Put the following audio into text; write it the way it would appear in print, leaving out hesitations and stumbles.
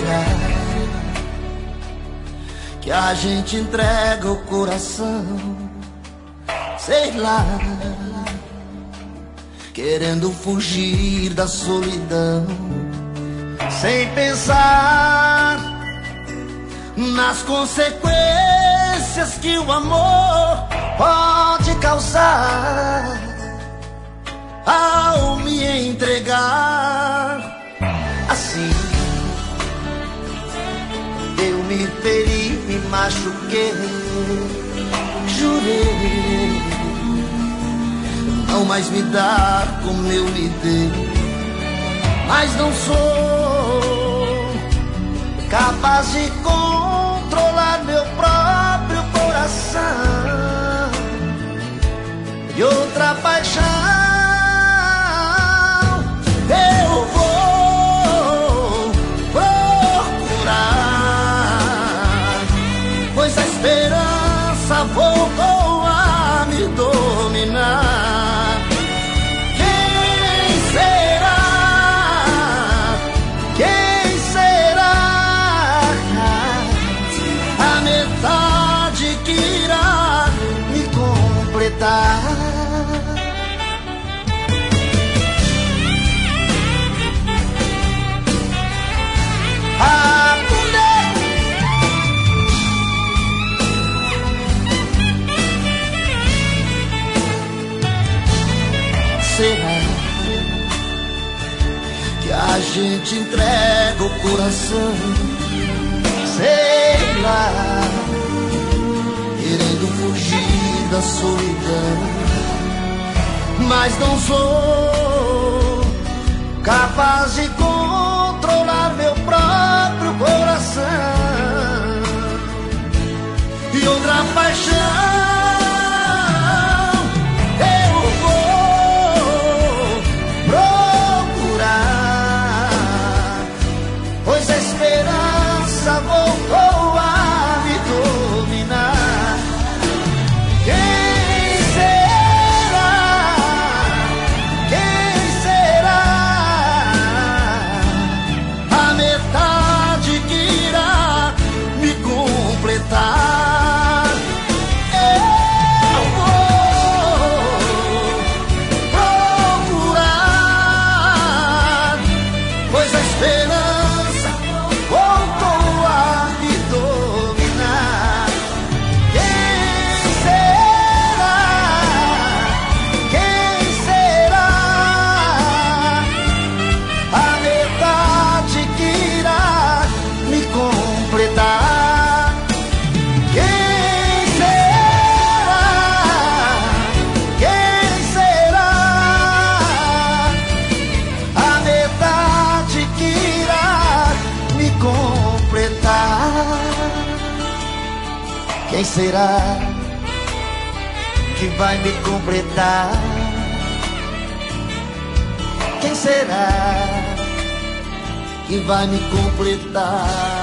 será que a gente entrega o coração? Sei lá, querendo fugir da solidão, sem pensar nas consequências que o amor pode causar ao me entregar. Assim eu me feri, me machuquei, jurei não mais me dar como eu lhe dei, mas não sou capaz de controlar meu próprio coração. E outra paixão eu vou procurar, pois a esperança voltou a me dominar. Quem será? Quem será a metade que irá me completar? Será que a gente entrega o coração? Sei lá, querendo fugir da solidão, mas não sou capaz de controlar meu próprio coração. E outra paixão voltou a me dominar. Quem será? Quem será a metade que irá me completar? Eu vou procurar, pois a esperança voltou a me dominar. Quem será? Quem será a metade que irá me completar? Quem será? Quem será a metade que irá me completar? Quem será que vai me completar? Quem será que vai me completar?